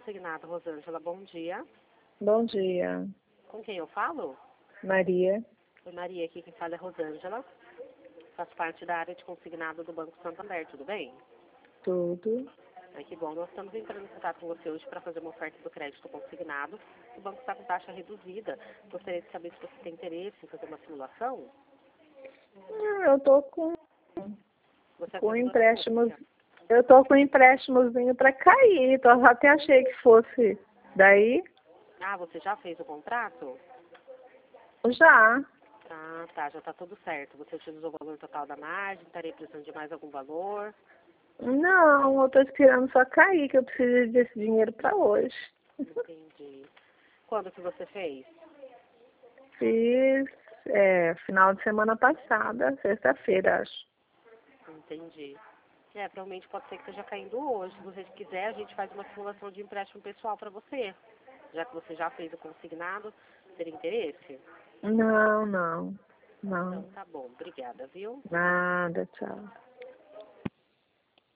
consignado, Rosângela. Bom dia. Bom dia, Com quem eu falo? Maria. Oi, Maria. Aqui quem fala é Rosângela. Faço parte da área de consignado do Banco Santander, tudo bem? Tudo. Ai, que bom. Nós estamos entrando em contato com você hoje para fazer uma oferta do crédito consignado. O banco está com taxa reduzida. Gostaria de saber se você tem interesse em fazer uma simulação. Eu tô com Você é com vendedora empréstimos. pública. Eu tô com emprestimozinho para cair. Então, eu até achei que fosse daí. Ah, você já fez o contrato? Já. Ah, tá. Já está tudo certo. Você utilizou o valor total da margem? Estaria precisando de mais algum valor? Não, eu tô esperando só cair, que eu preciso desse dinheiro para hoje. Entendi. Quando que você fez? Fiz final de semana passada, sexta-feira, acho. Entendi. Provavelmente pode ser que esteja caindo hoje. Se você quiser, a gente faz uma simulação de empréstimo pessoal para você. Já que você já fez o consignado, teria interesse? Não, não. Então Não. tá bom. Obrigada, viu? Nada, tchau.